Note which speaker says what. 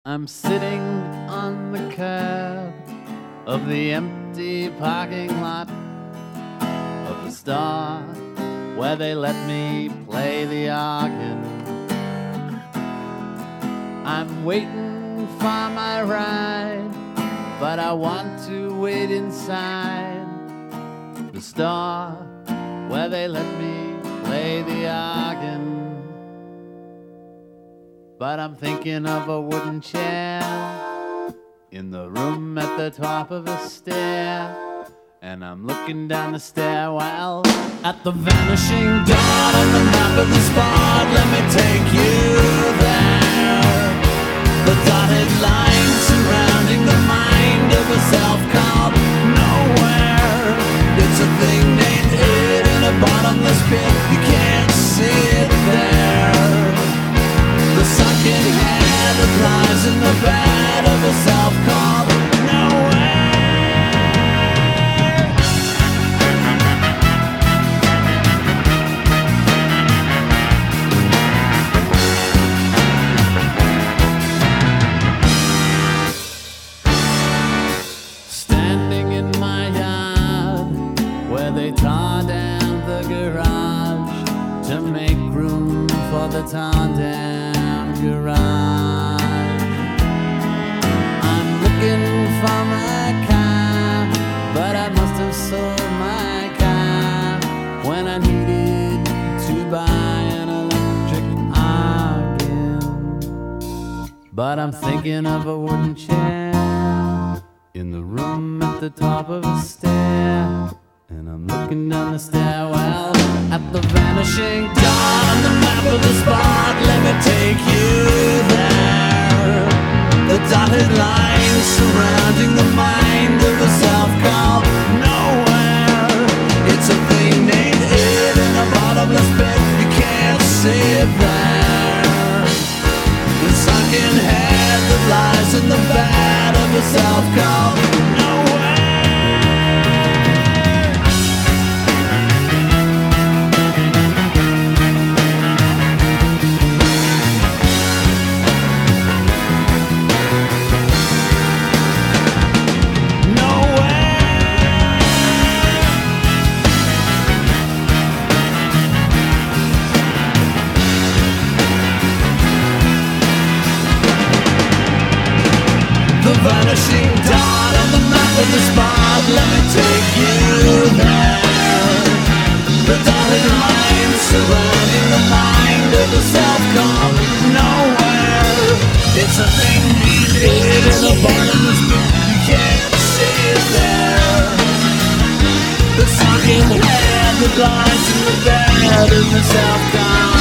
Speaker 1: I'm sitting on the curb of the empty parking lot of the Star, where they let me play the organ. I'm waiting for my ride, but I want to wait inside the Star, where they let me play the organ. But I'm thinking of a wooden chair in the room at the top of a stair, and I'm looking down the stairwell at the vanishing dawn on the map of the spot. Let me take you there. The dotted line surrounding the mind of a self called nowhere. It's a thing named it in a bottomless pit. You can't see it there. The sunken head that lies in the bed of a self called nowhere. Standing in my yard where they tore down the garage to make room for the torn down garage. I'm looking for my car, but I must have sold my car when I needed to buy an electric organ. But I'm thinking of a wooden chair in the room at the top of a stair, and I'm looking down the stairwell at the vanishing dawn on the map of the spot. Let me take you there. The dotted lines surrounding the mind of a self called nowhere. It's a thing named it in a bottomless pit. You can't see it there. The sunken head that lies in the bed of a self called nowhere. Vanishing dawn on the map of the spot. Let me take you there. The dotted lines surrounding the mind of the self called nowhere. It's a thing needed in a bottomless pit. You can't see it there. The sunken head that lies in the bed of the self called